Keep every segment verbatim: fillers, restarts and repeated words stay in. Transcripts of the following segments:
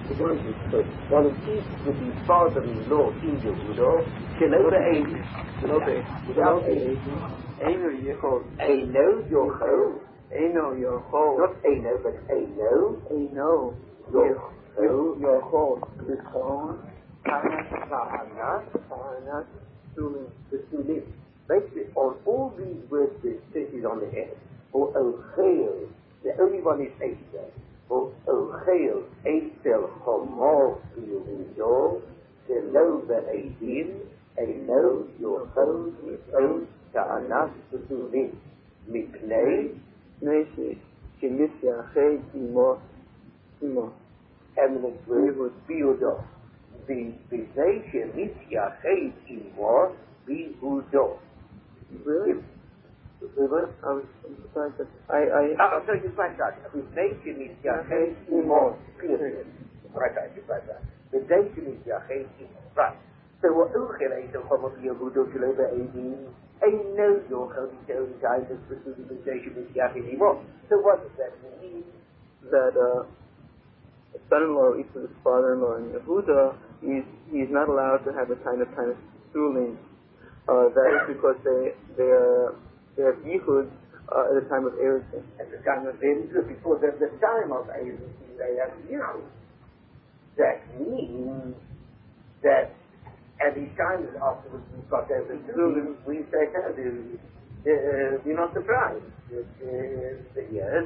one one of each with his father-in-law in Yehuda, Sheloba Ein, without Ein, Eino Yechol, Eino Yochel, Eino Yochol, not Eino, but Eino, Eino Yochel, Yochol, B'Ton, Tanas, Tanas, Tanas, Sulim, the Sulim. Basically, on all these words that is on the end, or Ochel, the only one is Eichel. For Ochel, Eichel, Homor, Yehudo, Sheloba Eidin, Eino Yochel, B'Ton, Tanas, the Sulim. Mipnei, Nation, Shemisya, Chay, Imo, Imo. eminent word, Biudo. The Mipnei, Shemisya, Chay, Imo, Biudo. Really? I was surprised that I, I... Oh, I'm sorry, you find that. Mipnei, Shemisya, Chay, Imo, period. Right, right, you find that. Mipnei, Shemisya, Chay, Imo. Right. So what Uchel is of Homo Biudo, Sheloba Eidin, Ain't no Yochel, the only time that's pursuing the Mipnei, Shemisya, Chay, Imo. So what does that mean? that uh, a son-in-law eats with his father-in-law in Yehuda, he's, he's not allowed to have a kind of kind of suling. Uh, that is because they they are they have yichud uh, at the time of Erusin. At the time of Erusin, because at the time of Erusin they have yichud. That means that at the time afterwards we've got everything, we say, uh, we're not surprised. That, uh, yes.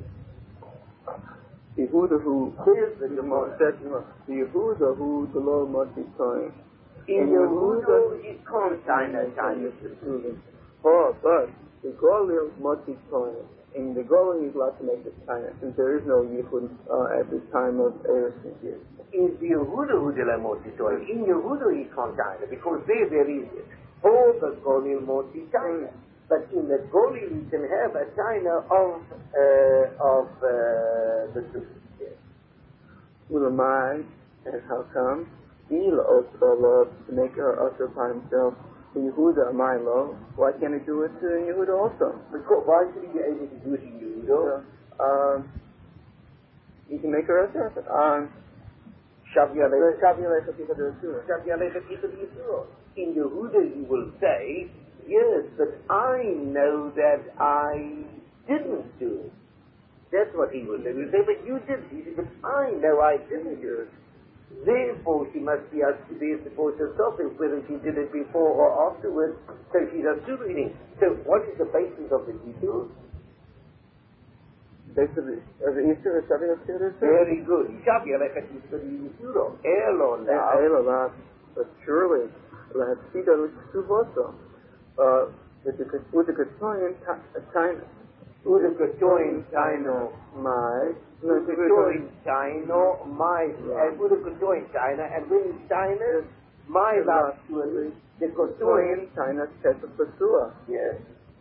Yehuda who Here's the Gemara said, the Yehuda who the law must be time. In Yehuda, you can't sign a time of the sulim. Oh, but the Golil must be time. In the Golil is allowed to make this time, since there is no Yichud uh, at the time of Erusin. In the Yehuda who the law must be time. In Yehuda, you can't sign it, because there there is it. For the Golil must be time. But in the Golil, you can have a China of uh, of uh, the sulim. Ulamai, and how come? Ela also allowed to make her usher upon himself. The Yehuda, my law. Why can't he do it to Yehuda also? Because why should he be able to do it in Yehuda? Um, he can make her usher. Um, Shavyalecha Shavyalecha Pichad Yisur. Shavyalecha Pichad Yisur. In Yehuda, you will say, yes, but I know that I didn't do it. That's what he will say. He will say, but you did. He said, but I know I didn't do it. Therefore, she must be asked to be before herself, whether she did it before or afterwards. So she's assuming. So, what is the basis of the Yisur? Basis of the, of the Yisur is something that's good. Very good. Shavyalecha Pichad Yisur. Elo now. Elo now. But surely, la Tzida L'Ksuvoso. Uh, with the Ketoin time. Uda Ketoin Taino my Uda Ketoin Taino my and Uda Ketoin Taina and when he's Taina my last one the Ketoin Taina Tesa Pasua. Yes.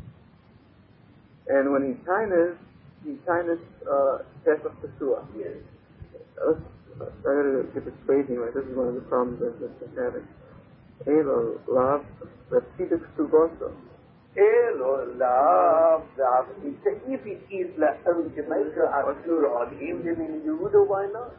And when he's Taina he's Taina's uh Tesa Pasua. Yes. Let's I gotta get this phrasing right. This is one of the problems that I'm having. Elo love the Tziduk Suboso. Elo love love. If it is la own to make her asura on him, then in Yehuda, why not?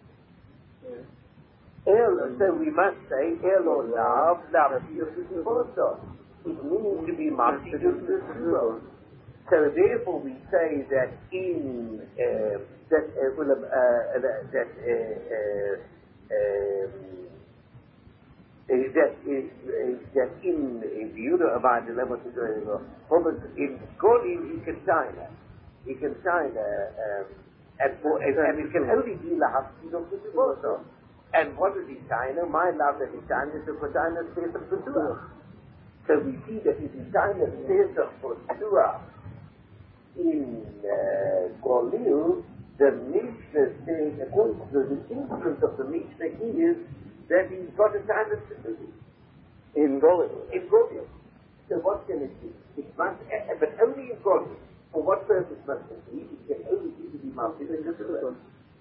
Elo, so we must say Elo love love also. It means to be martyred to the Surah. So therefore we say that in uh, that uh, will uh, that uh, uh, um, Uh, that is uh, that in Yehuda about the level to go. In Golim he can sign it. He can sign a, um, and, for, and, and it can only be lahafid of the also. And what is he sign? My love that he signed is the Kodana space of Pesua. So we see that if he signed the space of Pesua in uh, Golim, the Mishnah says, according to the influence of the Mishnah is that he's got a time of security. In Golim. In Golim. So what can it be? It must, uh, but only in Golim. For what purpose must it be? It can only be to be mounted in the Surah.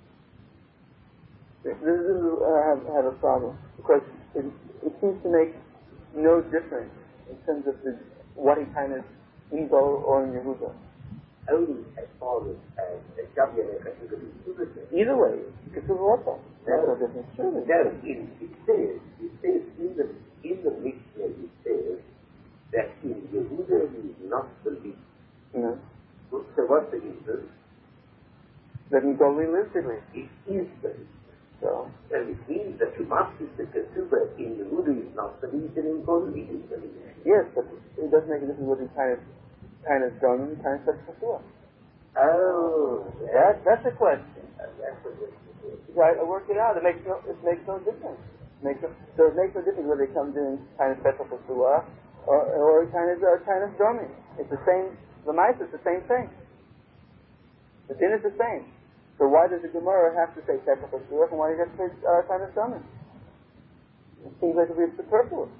This is uh, I have, have a problem. Because it, it seems to make no difference in terms of the, what he kind of in Gol or in Yehuda. Only as far as uh, the Shavyalecha. Either way, it's also. That's no difference, surely. No, it, it says, it says in the, in the Mishnah, it says that in Yehuda he is not believed. No. So what's the difference? That he totally religiously. It is believed. So? And it means that you must be the Ketubah in Yehuda is not believed and in Golgi is believed. Yes, but it doesn't make a difference whether he kind of, kind of done and kind of such before. Oh, That, that's the question. uh, that's a good Right, I worked it out. It makes no, it makes no difference. It makes no, so it makes no difference whether he comes in kind of special for Suah or or kind of uh, kind of drumming. It's the same. The mice is the same thing. The din is the same. So why does the Gemara have to say special for Suah and why does it say uh, kind of drumming? It seems like it's superfluous.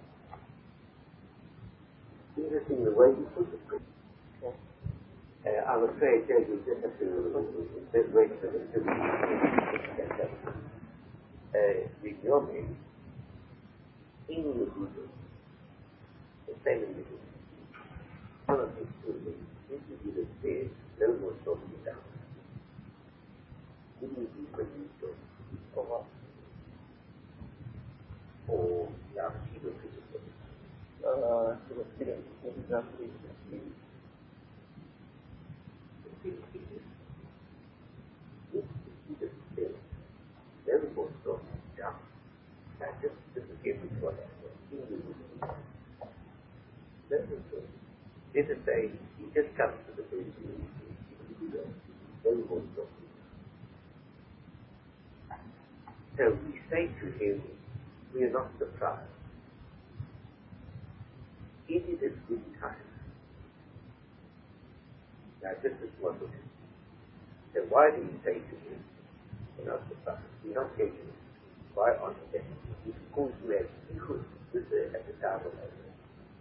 interesting the way you put it. Okay. Uh, I'm afraid that you just have to wait for the to uh, the Yomi in Yehuda, the same in Yehuda. One of these two things, this is the stage, no more talking down. It is the Yehuda, or what? Or Yahshua Yehuda. Uh, it is it is not the Very good story. Yeah. And just this is given for that. This is good. This is a he just comes to the base. Very good story. So we say to him, we are not surprised. It is a good time. Now this is what it is. Then why do you say to him, we're not surprised? We're not taking it. Why on the day? He calls you as Yichud at the time of Eidus.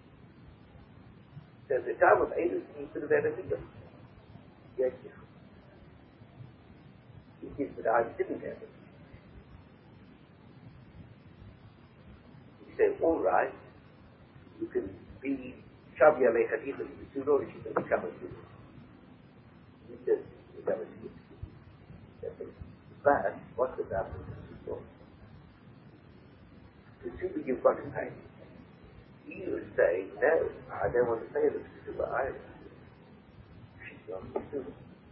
So at the time of Eidus, he could have had a video. Yes, Yichud. He says, but I didn't have it. He said, all right, you can be Shavi Alecha Yichud, you know that you can become a Yichud. He says, become a Yichud. But what does that mean? The two you've got to pay. You would say, no, I don't want to pay this to her either. She's not the student.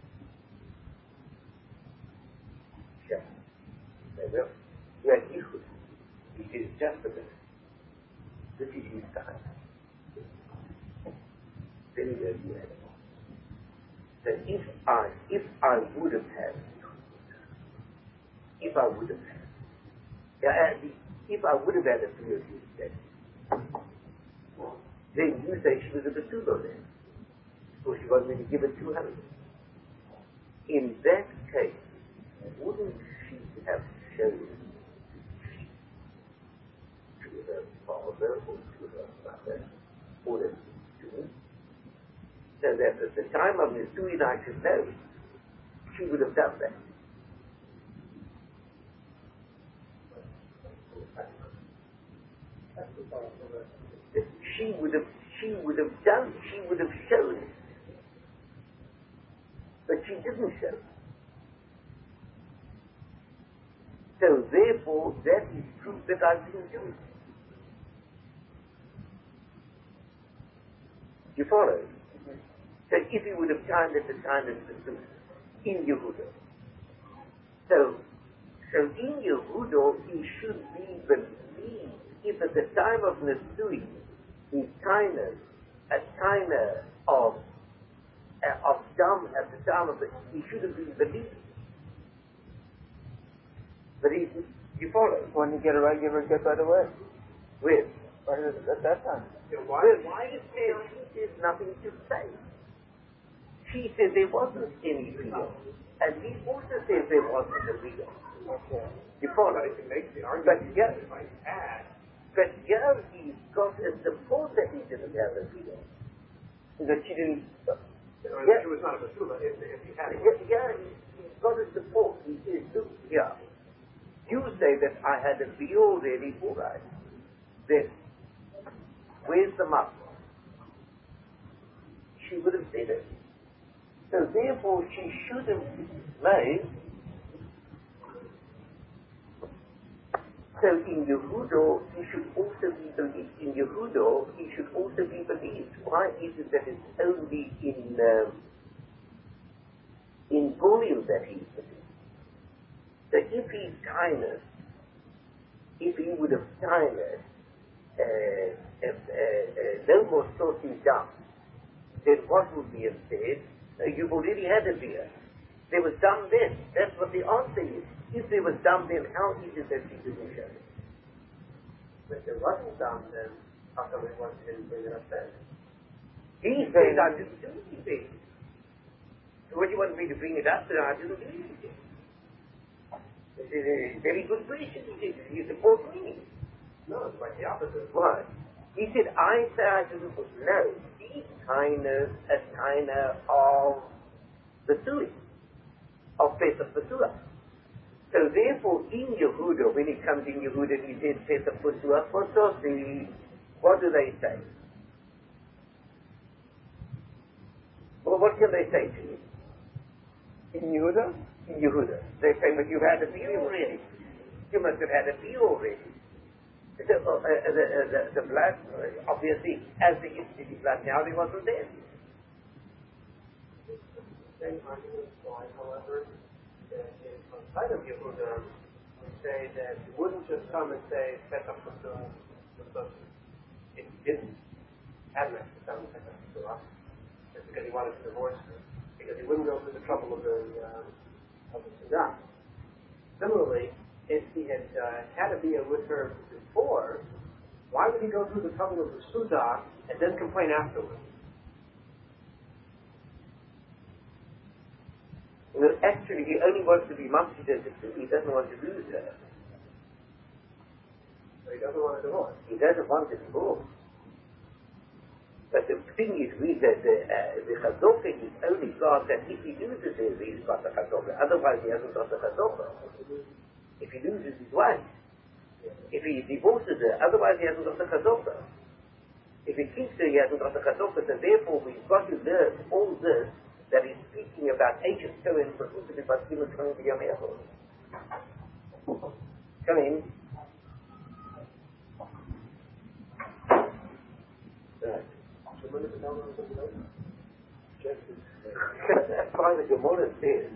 Yeah. They will. Where you could. It is just a minute. This is his time. Then you don't do it. So if I, if I would have had, if I would have had, yeah, if I would have had a few of you today, then you say she was a Batulo then. So she wanted me to give her two hundred. In that case, wouldn't she have shown to her father or to her mother or the student so that at the time of the Nisui I should know, she would have done that? She would have, she would have done, she would have shown it. But she didn't show it. So therefore, that is proof that I didn't do it. You follow? Mm-hmm. So if he would have timed at the time of the truth, in Yehuda. So, so in Yehuda, he should be believed. If at the time of Nesui, the timer, a timer of uh, of Dam at the time of it, he should have been believed. But he, you follow? when you get it right, give her a get right away. Where? Right at, at that time. So why, well, why is there, she says nothing to say. She says there wasn't any video. And he also says there wasn't a video. Okay. You follow? But it makes the argument But yeah, if I add, but yeah, he's got a support that he didn't have a video. That she didn't. or Yeah. she was not a Basula, if, if he had Yeah, yeah, he's got a support. He says, look, yeah. You say that I had a video already, all right. Then, where's the muscle? She would have said it. So therefore, she should have made So in Yehuda, he should also be believed. In Yehuda, he should also be believed. Why is it that it's only in um, in Goyim that he's believed? So if he's kindness, if he would have kindness, uh, uh, uh, uh, no more sorting down, then what would be have said? Uh, you've already had a beer. There was done then. That's what the answer is. If there was done then, how is it that he didn't show it? If there wasn't done, then how come it wasn't didn't bring it up then? He said, I didn't do anything. So what do you want me to bring it up? Then I didn't do anything. This is a very good question. He said, you support me. No, it's quite the opposite. Why? He said, I say I didn't put. No, he's kind of a kind of the Sui, of Pesach Pesach. So therefore, in Yehuda, when it comes in Yehuda, he says Pesach Pesach, what does the, what do they say? Well, what can they say to you? In Yehuda? In Yehuda. They say, but you've had a beer already. You must have had a beer already. The, uh, uh, the, uh, the, the blood, uh, obviously, as the Yitzhak blood now, he wasn't there. Same argument why, however, that in outside of Yehuda, we say that you wouldn't just come and say, Pesach Pesach, Pesach. If you didn't have an extra come and Pesach Pesach, just because he wanted to divorce her, because he wouldn't go through the trouble of the, uh, of the Sudan. Similarly, if he had uh, had a beer with her before, why would he go through the trouble of the Sudan and then complain afterwards? Well, actually, he only wants to be Mamsid as a Sui. He doesn't want to lose her. So he doesn't want a divorce. He doesn't want a divorce. But the thing is, with the, the, uh, the Chazokah is only got that if he loses her, he's got the Chazokah. Otherwise, he hasn't got the Chazokah. If he loses his wife. If he divorces her, otherwise he hasn't got the Chazokah. If he keeps her, he hasn't got the Chazokah. So therefore, we've got to learn all this that is speaking about Ashes Cohen for who to be Baskimus from the Yamecho. Come in. Right. That's why the Gemara says.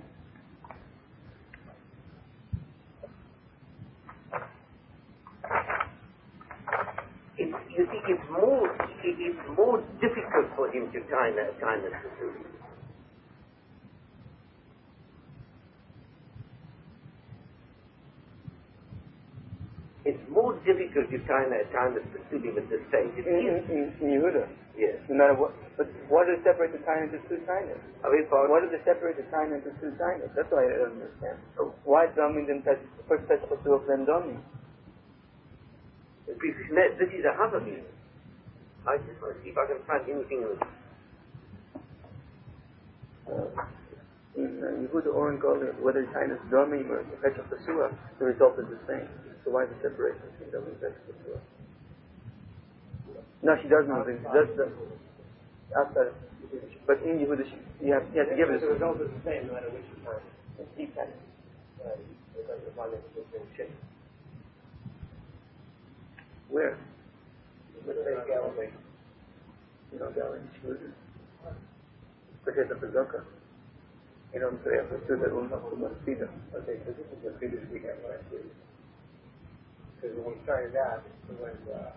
It's, you see, it's more, it, it's more difficult for him to time a time a Sui. It's more difficult to time a time a Sui at this stage. It In, is. in, in Yehuda? Yes. No matter what. But what does separate the time into two kindness? I mean, for What does it separate the time into two kindness? That's what I don't understand. So why Domi then first touch Pasuach then Domi? this is a Havamim. I just want to see if I can find anything else. Uh, in uh, Yehuda or in Golia, whether time is Domi or Petra Pasuach, the result is the same. So why the separation between Domi and Petra Pasuach? No, she does nothing. She does the outside of, but in Yehuda, she, you have, you have to give it The a result is the same no matter which you find. It's deep time. Right. Because the one that's just been shipped. Where? Let's say Galilee. You know, Galilee, Yehuda. Because of the Zoka. You know, so you have to do that one up to Masida. Okay, so this is the previous weekend last week. Because when we started that, it was, uh,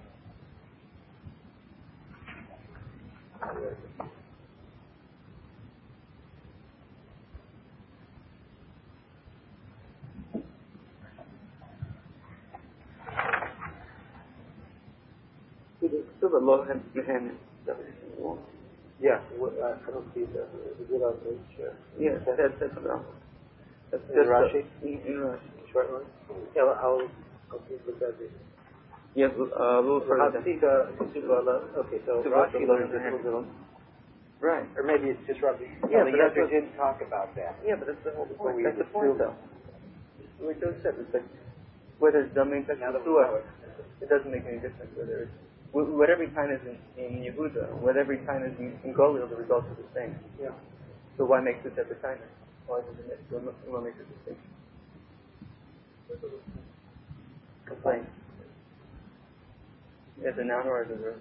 Still a lot of Mehanim. yeah, what, uh, I don't see the, the good on each, uh, Yeah, that's that's enough. That's In just Rashi? The, in, in Rashi. short one. Yeah, well, I'll, I'll see what that is. Yeah, uh, a little further down. Hasika, okay, so Rashi learns this a little, Right. or maybe it's just Rabbi. Yeah, the but that's Yetzer what- didn't talk about that. Yeah, but that's the whole Before point. we That's the assume- point, though. We just said it's like whether it's Domin Now that we Pesach, know it. it doesn't make any difference whether it's wh- whatever time is in, in Yehuda, whatever time is in, in Golil, the results are the same. Yeah. So why make two separate timers? Why does it make, why make a distinction? explain? As a noun or as a verb?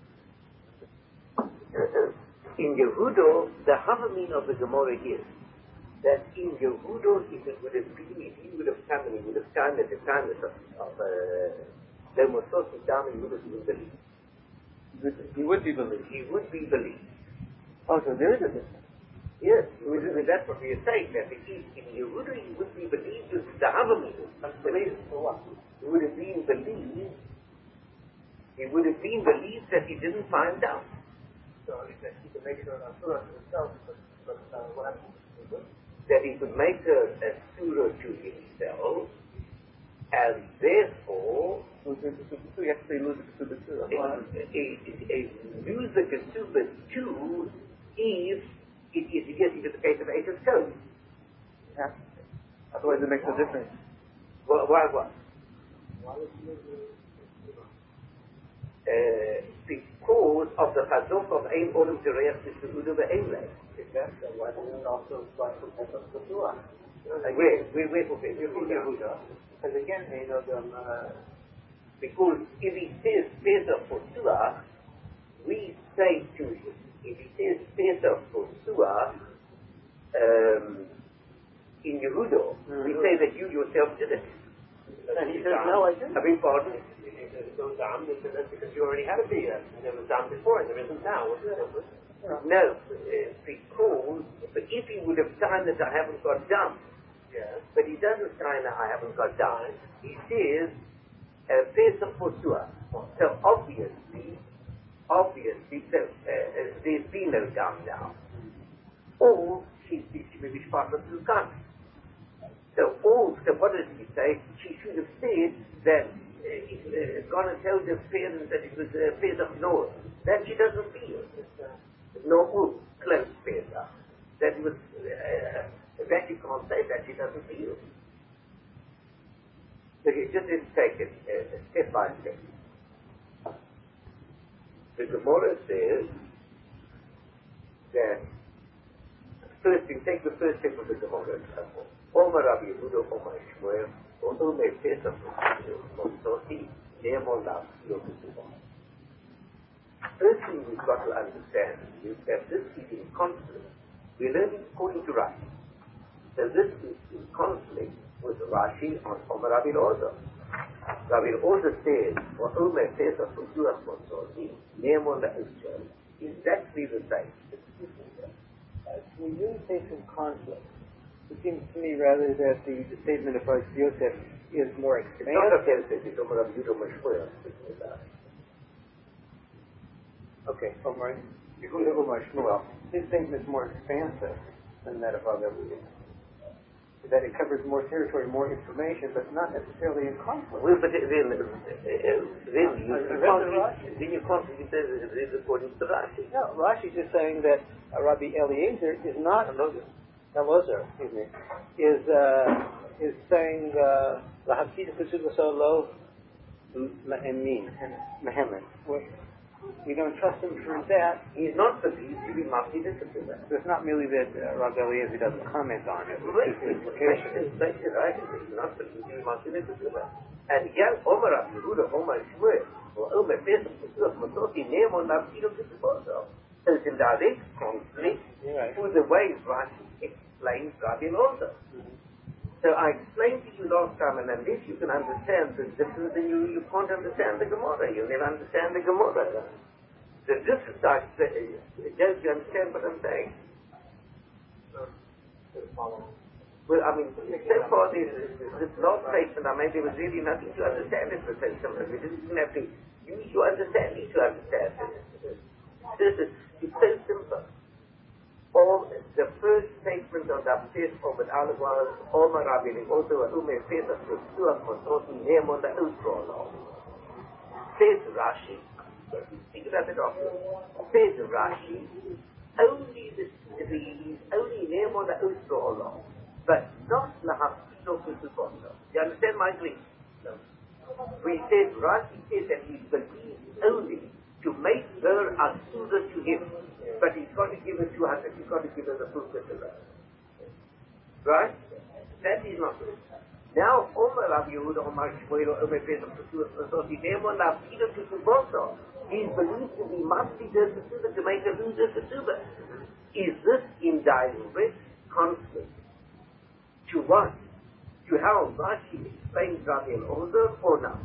In Yehudo, the Havamina of the Gemara is that in Yehudo, if it would have been, if he would have come and he would have come at the time of, of the Mosos Dam, he would have been believed. He would be believed. He would be believed. Oh, so there is a difference. Yes, that's what we are saying, that it is in Yehuda he would be believed with the Havamina. The reason for what? He would have been believed, he would have been believed that he didn't find out. So he said he could make sure an Asura to himself, but, but uh, what happened to him? That he could make a, a surah to himself, and therefore So you have to say lose the Ketubah too. a, a, a, use the Ketubah too if it is yes, it is a case of Eich's code. Yeah. Otherwise it makes no difference. Why why what? Why would he use the Uh, because of the chazuk of ein olim tereach b'shuhudu ve'ein lei. Exactly. Why didn't it also apply for Pesach Keturah? Where, where, where for Pesach? Yehuda. Because again, you know, the, uh, Because if he says Pesach for Suah, we say to him, if he says Pesach for Suah, um, in Yehuda, mm-hmm. we say that you yourself did it. and he says, no, I didn't. I beg pardon? There's no dam, they said that's because you already had a beer, and there was dam before, and there isn't now. What's the difference? No, uh, because but if he would have signed that I haven't got done, Yes. but he doesn't sign that I haven't got done, he says, uh, Pesach for Suah. So obviously, obviously, so, uh, uh, there's been no done now. Or she's maybe part of the country. So all, so what does he say? She should have said that uh, uh, gone and told her parents that it was a uh, Pesach Noah. That she doesn't feel. No wood, close Pesach. That was, uh, that you can't say that she doesn't feel. So you just need to take it uh, step by step. The Gemara says that first you take the first step of the Gemara. Omer Rabbi Yehuda, Omer Shmuel, Omer Pesach, Motzoti, Ne'emon Lav, Yokutubah. First thing we've got to understand is that this is in conflict. We're learning according to Rashi. So this is in conflict with Rashi on Omer Rabbi Elazar. Rabbi Elazar says, Omer Pesach, Motzoti, Ne'emon Lav, is exactly the same. When you say some conflict, it seems to me rather that the, the statement of Rabbi Yosef is more It's not expansive. offensive, it's Omer Rabbi Yehuda, Omer Shmuel. Okay, Omer Yehuda, Omer Shmuel. His statement is more expansive than that of Rabbi Yosef. That it covers more territory, more information, but not necessarily in conflict. Well, but then, then, uh, then, you, you can't, then you can't read this according to Rashi. No, Rashi is saying that uh, Rabbi Eliezer is not Elazar, excuse me, is uh, is saying Lahapsida Ketubah Solo Mehemin Mehemin. We don't trust him for that. He's not believed to be Mahdi Ketubah. So it's not merely that uh, Rabbi Eliezer doesn't comment on it. Right, It's just implication. right, right. He's not believed to be Mahdi Ketubah. And again, Omer Rabbi Yehuda, Omer Shmuel, or Omer Pesach Ketubah, Matoti Ne'emon Lav Ketubah. So it's in direct conflict Right. with the way Rashi explains Rabbi Elazar. Mm-hmm. So I explained to you last time, and unless you can understand the difference, then you, you can't understand the Gemara. You'll never understand the Gemara. The difference, I say, don't you understand what I'm saying? Well, I mean, so far this, this last statement, I mean, there was really nothing to understand it, but we didn't even have to use your understanding to understand it. This is, it's so simple. All the first statement of the upstairs of an Alawar, Omer Rabbi Elazar, Ume Pesach, Suach, Motzoti, Ne'emon Lav, says Rashi, think about it often, says Rashi, only the, the only Ne'emon Lav, but not Lahapilo Ketubah. You understand my Greek? No. We said, Rashi says that he believes only to make her Asura to him. But he's got to give her two hundred, he's got to give her the full Ketubah. Right? That is not good. Now, Omer Rav Yehuda, Omer Shmuel, Omer Pesach, Pesach, Pesach, Nemon Rav Peter to Suboso. He is believed to be Masti de Ketubah, to make a loser Ketubah. Is this in direct conflict to what? To how Rashi explains Rabbi Elazar or not?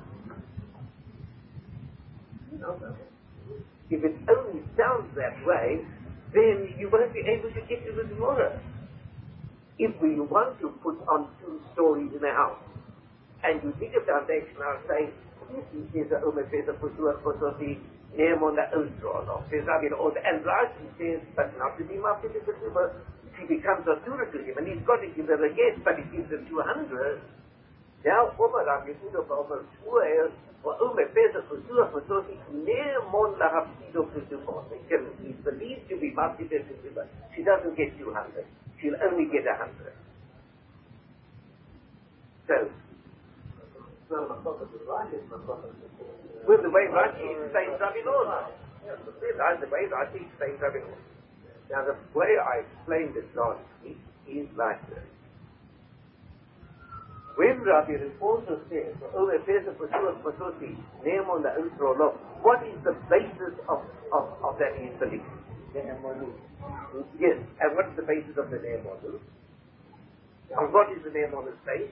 No, no. If it only sounds that way, then you won't be able to get to the Gemara. If we want to put on two stories in a house, and you dig a foundation and say, this is a Omer Pesach Pesach Pesach name on the Ostron, and Rashi says, but not to be Mafti to Pesach, she becomes a Surah to him, and he's got to give her a guess, but he gives her two hundred. Now, Omer Rav Yehuda, Omer Shmuel, or Omer Pesach Pesach Pesach, name on the Haftido Pesach, he's believed to be Mafti to Pesach. She doesn't get two hundred. She'll only get a hundred. So, with the way Rashi explains Rabbi Elazar. That's the way Rashi explains Rabbi Elazar. Now, the way I explained this last week is like this. When Rabbi Elazar says, Omer Pesach Pesach Pesach, name on the Ultra, what is the basis of, of, of that his belief? Yes, and what is the basis of the name model? And what is the name model say?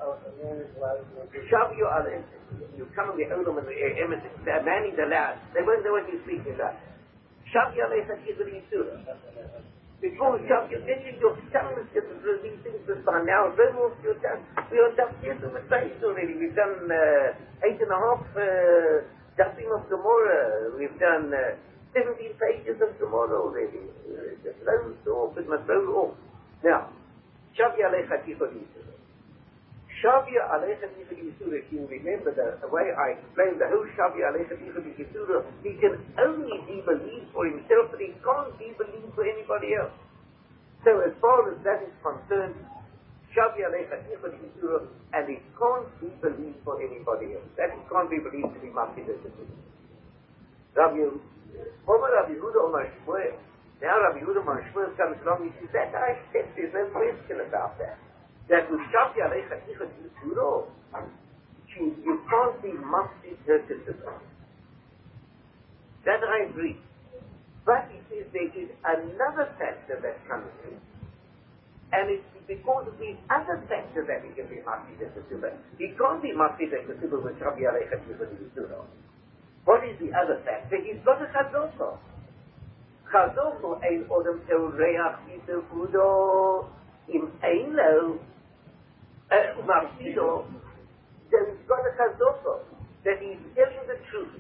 Shavio Aleph. You come in the Olam and the Emet, the man in the last, they won't know what you're speaking about. Shavio Aleph is the Yisura. Before Shavio, then you your tongue is just these things this time now, remove your tongue. We are just here to the stage already. We've done uh, eight and a half uh, dumping of Gemara. We've done uh, seventeen pages of Gemara already. Uh, just loads off, it must load off. Now, Shavia Alecha Tichot Yisura. Shavia Alecha Tichot Yisura, if you remember the, the way I explained the whole Shavia Alecha Tichot Yisura, he can only be believed for himself, but he can't be believed for anybody else. So as far as that is concerned, Shavia Alecha Tichot Yisura, and it can't be believed for anybody else. That it can't be believed to be Mafti de Ketubah. Rabbi Omer Rabbi Yehuda Omer Shmuel. Now Rabbi Yehuda Omer Shmuel comes along, he says, that I accept, there's no question about that. That with Shavia Alecha Tichot Yisura, you can't be Mafti de Ketubah. That I agree. But he says there is another factor that comes in. And it's because of these other factors that he can be Mafti de Ketubah. He can't be Mafti de Ketubah with Shavia Alecha Tichot Yisura. What is the other factor? He's got a chazoko. Chazoko ein odem teoreach yisukudo im eino maftido. Then he's got a chazoko that he's telling the truth.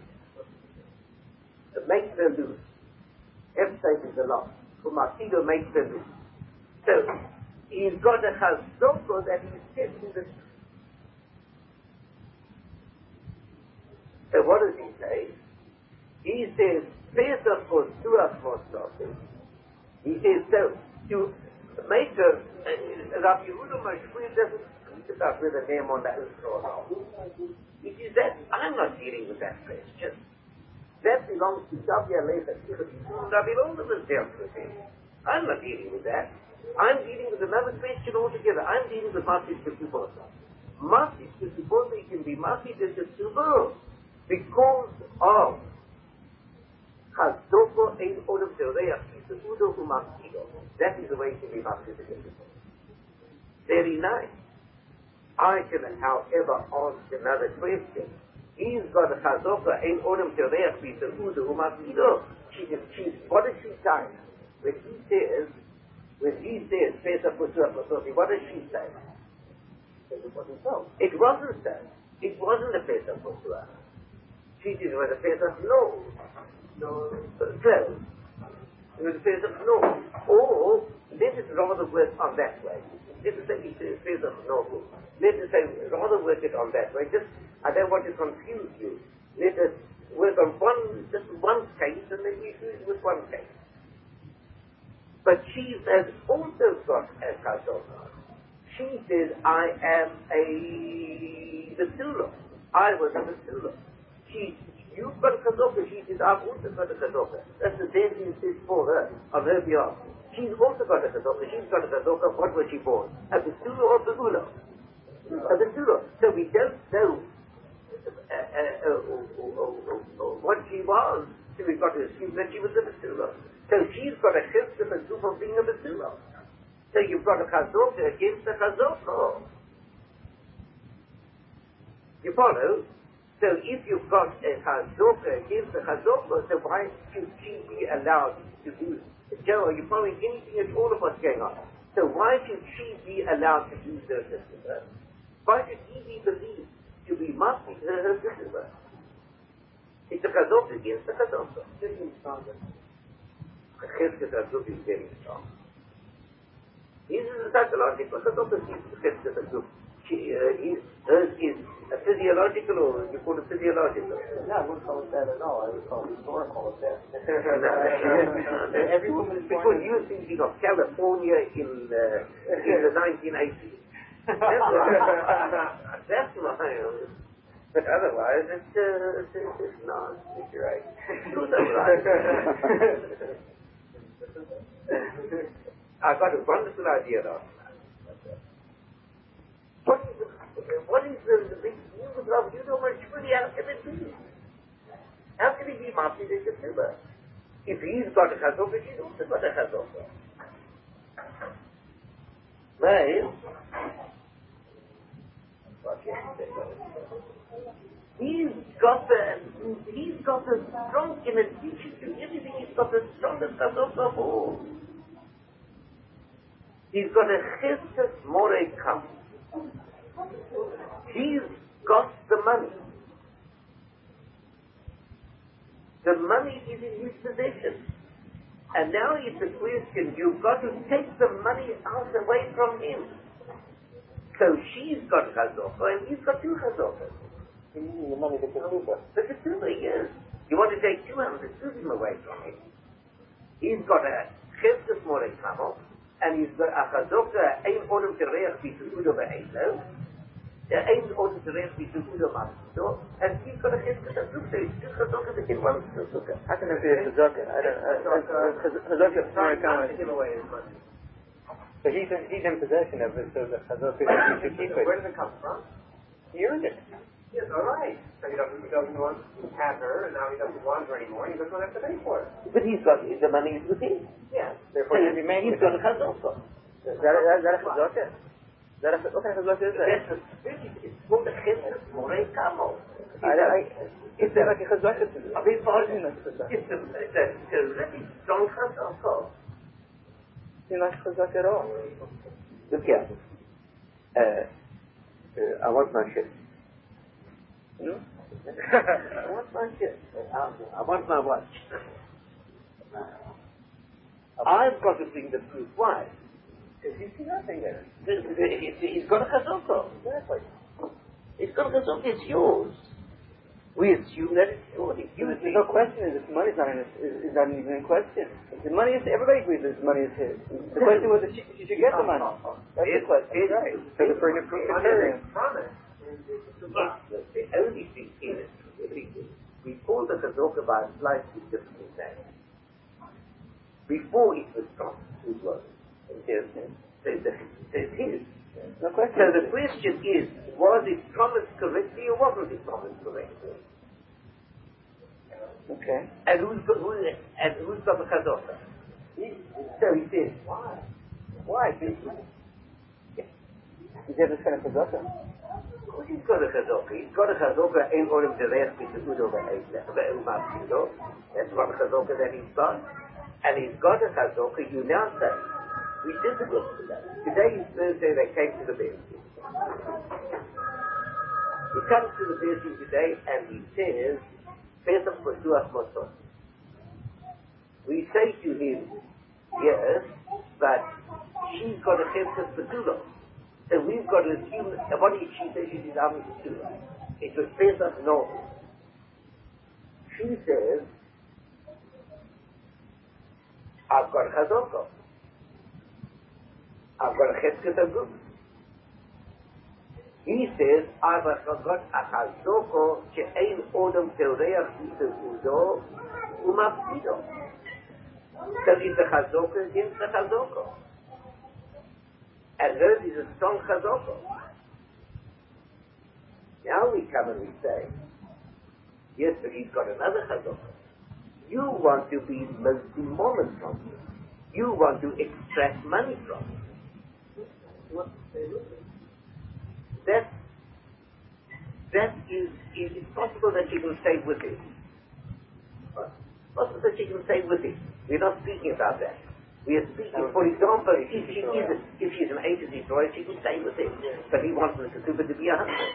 Make the loose. F-state is a lot. For maftido makes the loose. So, he's got a chazoko that he's telling the truth. So what does he say? He says, Pesach for Suach Mosdofim. He says, so, to make a, uh, Rabbi Yehuda Mashmuel doesn't speak about with a name on that or not. He says that, I'm not dealing with that question. That belongs to Shavia Alecha Tichot Yisura. Rabbi Elazar was dealt with it. I'm not dealing with that. I'm dealing with another question altogether. I'm dealing with Mafti de Ketubah. Mafti de Ketubah can be Mafti de Ketubah because of Chazoko ein odem teoreach yisukudo umaftido. That is the way to be Mafti de Ketubah. Very nice. I can, however, ask another question. He's got a Chazoko ein odem teoreach yisukudo umaftido. She can choose. What does she say? When he says, when he says Pesach Pesach Pesach, what does she say? It wasn't so. It wasn't so. It wasn't a Pesach Pesach. She says it was a Pesach no. No. Close. It was a Pesach no. Or let us rather work on that way. Let us say it is Pesach no. Let us say rather work it on that way. Just I don't want to confuse you. Let us work on one just one case and then we do it with one case. But she has also got a Chazoko. She says, I am a Betula. I was a Betula. She, you've got a Chazoko. She says, I've also got a Chazoko. That's the same thing says for her, on her behalf. She's also got a Chazoko. She's got a Chazoko. What was she born? A Betula or Betula? a Betula. So we don't know uh, uh, uh, uh, uh, what she was. So we've got to assume that she was a Betula. So she's got a chesed of of being a Betula. So you've got a Chazorka against a Chazorka. You follow? So if you've got a Chazorka against a Chazorka, so why should she be allowed to do it? Joe, are you following anything at all of what's going on? So why should she be allowed to do her sister? Why should he be believed to be must be her, her sister? It's a Chazorka against a Chazorka. A Chesed Chazorka is very strong. This is a psychological Chazorka, this is a Chesed Chazorka. She, uh, his, hers is a physiological, or you call it physiological? No, I wouldn't call it that at all. I would call it historical at that. Every woman is because you were thinking of California in, uh, in the nineteen eighties. That's why. That's why. But otherwise, it's, uh, it's, it's not. You're right. I got a wonderful idea though. What is the, what is the, the big deal with love? You know what truly how can it be? How can he be Mafid in December? If he's got a Chazorka, he's also got a Chazorka. Right? He's got the, he's got the strong, in addition to everything, he's got the strongest Chazorka of all. He's got a Chesed Morei Kam. He's got the money. The money is in his possession. And now it's a question, you've got to take the money out away from him. So she's got Chazorka and he's got two Chazorkas. You need the money to Ketubah. The Ketubah, yes. You want to take two hundred Ketubah away from him. He's got a Chesed Morei Kamo, and he's got a Chazorka, ein Odom Tereach B'Su'udo B'Eilo, ein Odom Tereach B'Su'udo B'Su'udo, and he's got a Chesed Chazorka, he's two Chazorkas again, one Chazorka. How can it be a Chazorka? I don't, Chazorka is very common. So he's in, he's in possession of it, so the Chazorka should keep it. Where did it come from? He earned it. Yes, all right. So he doesn't, he doesn't want to have her, and now he doesn't want her anymore, he doesn't have to pay for it. But he's got, the money is with him. Yeah, therefore he'll be making he's got a Chazorka. Is that a, is that a Chazorka? Is that a, what kind of Chazorka is that? It's called a Chesed Morei Kamo. Is that like a Chazorka? I mean, it's a, it's a really strong Chazorka. It's not Chazorka at all. Look here. Uh, uh, I want my shit. No? I want my shit. I, I want my watch. I've got to bring the proof. Why? Because you see nothing there. He's got a Chazorka. Exactly. He's got a Chazorka. It's yours. We assume that it's yours. It's yours. There's no question. This money's not, in, is, is not even in question. The money is. Everybody agrees that this money is his. The question was if she, she should get the money. That's the question. It's right. So the burden of proof is her. The only thing is, we call the Chazorka by a slightly different name. Before it was strong, it was. There's his. No question. So the question is, was it promised correctly or wasn't it promised correctly? Okay. And who's got, who, and who's got the Chazorka? So he says, why? Why? Is there this kind of Chazorka? Well, he's got a Chazorka. He's got a Chazorka in Orim Derech B'Su'udo B'Eilo. That's one Chazorka that he's got. And he's got a Chazorka, you now say. We did the book today. Today is Thursday, they came to the Beis Din. He comes to the Beis Din today and he says, Pesach B'Suach Motzot. We say to him, yes, but she's got a Chesed B'Sulah. So we've got to assume, what did she say? She did Ami B'Sulah. It was Pesach normal. She says, I've got a Chazorka. I've got a Chesed Aguf. He says, I've got a Chazorka she'ein Odom Tereach B'Su'udo U'Mafsido. So it's a Chazorka against a Chazorka. And hers is a strong Chazorka. we come and we say, yes, but he's got another chazon. You want to be mostly Mormon from him. You want to extract money from him. What that that is, it is possible that you can stay with him. Possible that you can stay with him. We're not speaking about that. We are speaking, for example, if she is a, if she's an agency employee, she can stay with him. But he wants the super to be a hundred.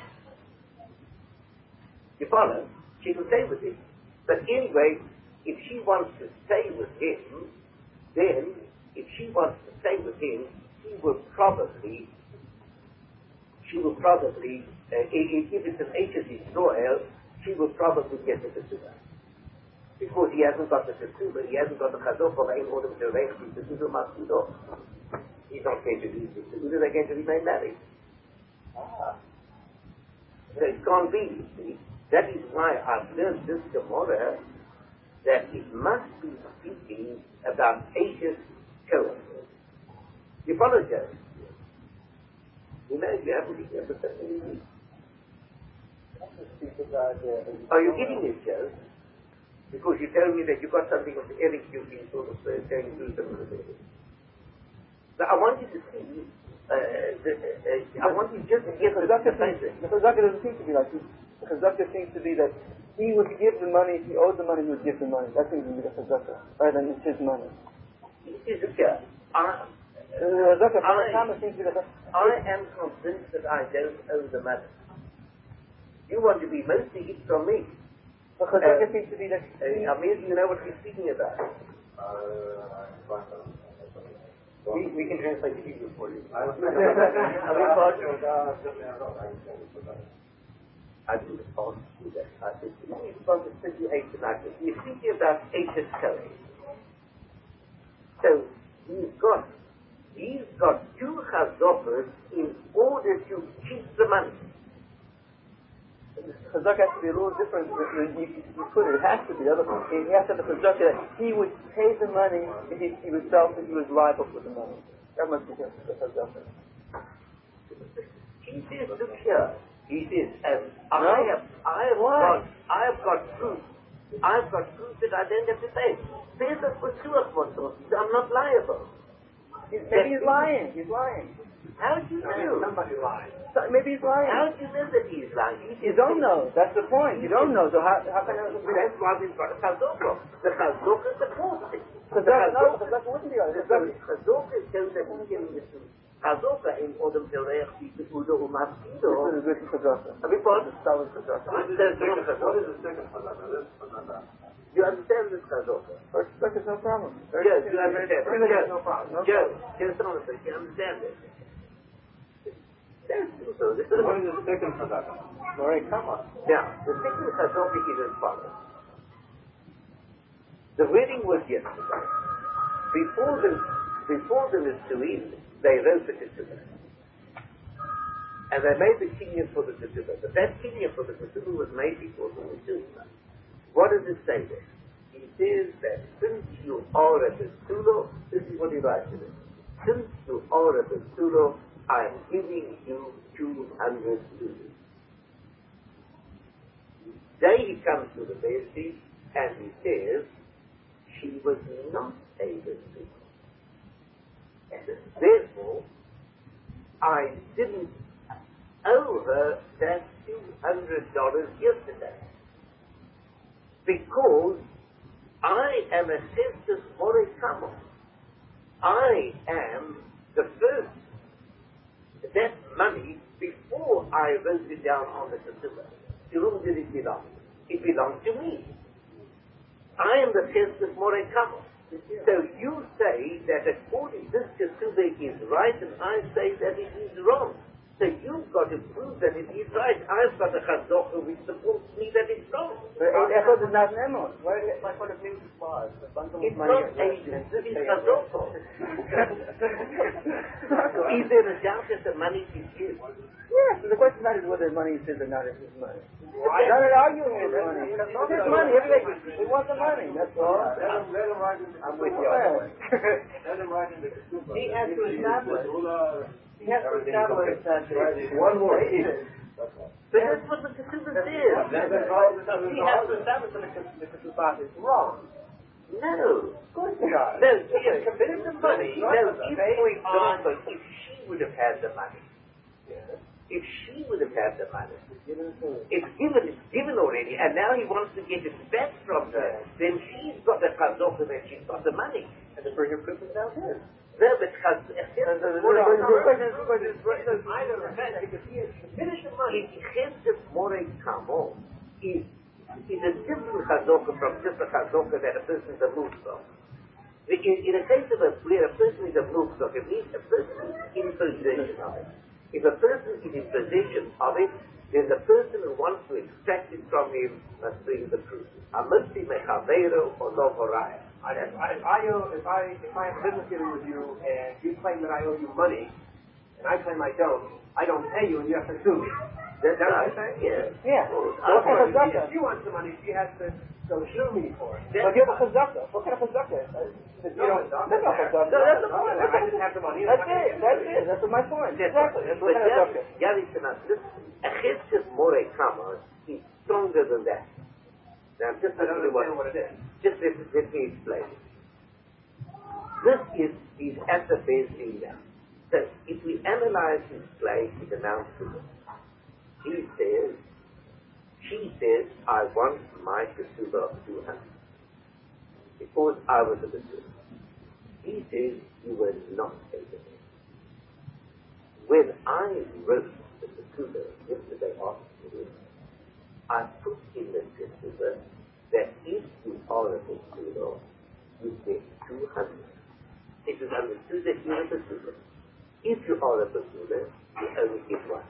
You follow? She can stay with him. But anyway, if she wants to stay with him, then if she wants to stay with him, she will probably, she will probably, uh, if it's an agency employer, she will probably get the super. Because he hasn't got the Teshuva, he hasn't got the Chazokah in order to arrange the Teshuva Masudo. He's not going to do the Teshuva, they're going to remain married. Ah. So it can't be, you see. That is why I've learned this Gemara, that it must be speaking about Ashes Kohen. You follow, Joe? You know, you haven't been able to say Are you getting it, Joe? Because you tell me that you got something of the Eric you've been sort of uh, going through some of the things. So I want you to see, uh, the, uh, I want you just to get the Chazaka doesn't seem to be like this. The Chazaka seems to be that he would give the money, if he owed the money, he would give the money. That seems to be the Chazaka, rather than it's his money. It is a care. I, The Chazaka, I, seems to be the I am convinced that I don't owe the money. You want to be mostly it from me. The Chazaka uh, seems to be that. Uh, Amir, you know what we're speaking about? Uh, we, we can translate the Hebrew for you. I do the false to that. I said, you spoke to fifty-eight tonight. We're speaking about Ashes Kohen. So, he's got, he's got two chazokahs in order to keep the money. Chazaka has to be a little different. You, you put it, it has to be. He has to have the chazaka that he would pay the money if he, he was felt that he was liable for the money. That must be the chazaka. He says, look here. He says, as no? I have, I have got, I have got proof. I've got proof that I don't have to pay. Pesach for two of I'm not liable. He's, maybe he's lying. He's lying. How do you know? Somebody lied. So maybe he's lying. How do you know that he's lying? He you don't know. That's the point. You don't know. So how, how can I... That's why we've got a chazokah. The chazokah is the fourth thing. The chazokah wouldn't be on it. The chazokah shows that he can listen. Chazokah in order to reach the Udo Umaskido. This is a good chazokah. I mean, what? This is solid chazokah. What is the second chazokah? You understand this chazokah? First chazokah is no problem. Yes, you understand. Joe, no problem. Joe, just on a second, you understand this? So this is what is the second chazakah? All right, come on. Now, the second chazakah is as follows. The wedding was yesterday. Before the before the Nisuin, they wrote the Ketubah. And they made the kinyan for the Ketubah. But that kinyan for the Ketubah was made before the Nisuin. What does it say there? He says that since you are a Besulo, this is what he writes in it. Since you are a Besulo, I am giving you two hundred students. Then he comes to the Basi and he says, she was not a Besulo. Therefore, I didn't owe her that two hundred dollars yesterday. Because I am a Sestus Morikamo. I am the first. That money, before I wrote it down on the Ketubah, to whom did it belong? It belonged to me. I am the Sestus Morikamo. So you say that according this Ketubah is right, and I say that it is wrong. So you've got to prove that it is right. I've got a chazokah which supports me that it's wrong. But Echad is not an emon. Like what it means was a bundle it's of money. It's not agent. This is chazokah. Is there a doubt that the money is his? Yes. So the question is whether money is his or not is his money. Right. Not an arguing with money. It's his money. Everybody, they want the money. That's all. Let him, let him write in the I'm with you. Let him write in the Ketubah. He has to establish. He has to Everything is establish okay. that One word. But that's what the Ketubah says. So he has to establish that the Ketubah is wrong. No. Of course not. No, she has committed the money. No, if, for example, if she would have had the money, if she would have had the money, it's given, it's given already, and now he wants to get it back from her, then she's got the chazokah that she's got the money. And to bring her Christmas down here. No, but chaz- I don't understand because he has finish the money. Chesed Morei Kamo is, is a different chazokah from just a chazokah that a person is a muktzah. In, in a case of a, where a person is a muktzah, it means a person is in possession of it. If a person is in possession of it, then the person who wants to extract it from him must bring the proof. Amutzi mechaveiro or lo horaya. I, I, if I owe, if I, if I have a business dealing with you and you claim that I owe you money, and I claim I don't, I don't pay you and you have to sue me. That's that right. what you're saying? Yeah. Yeah. Well, What kind of If chazaka? she wants the money, she has to go sue me for it. But you have a chazaka. What kind of chazaka? You don't. That's not chazaka. That's the point. I just have the money. That's it. That's it. That's my point. Exactly. That's what kind of chazaka. Yavisanas, this a chesed Morei Kamo is stronger than that. Now, just I listen don't to what, understand what it is. just let, let me explain. This is is at the base now. So, if we analyze his play, his announcement, he says, she says, I want my Ketubah of two hundred. Because I was a Ketubah. He says, you were not a Ketubah. When I wrote the Ketubah yesterday afternoon, I put in the Ketubah that if you are a Ketubah, you get two hundred. It is understood that you are a Ketubah. If you are a Ketubah, you only get one.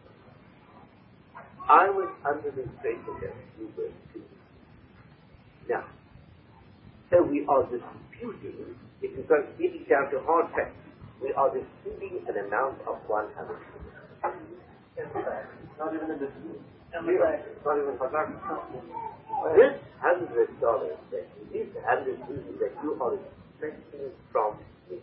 I was under the impression that you were two. Now, so we are disputing, if you go getting down to hard facts, we are disputing an amount of one hundred. Not even in dispute. Not even this hundred dollars that this hundred dollars that you are expecting from me.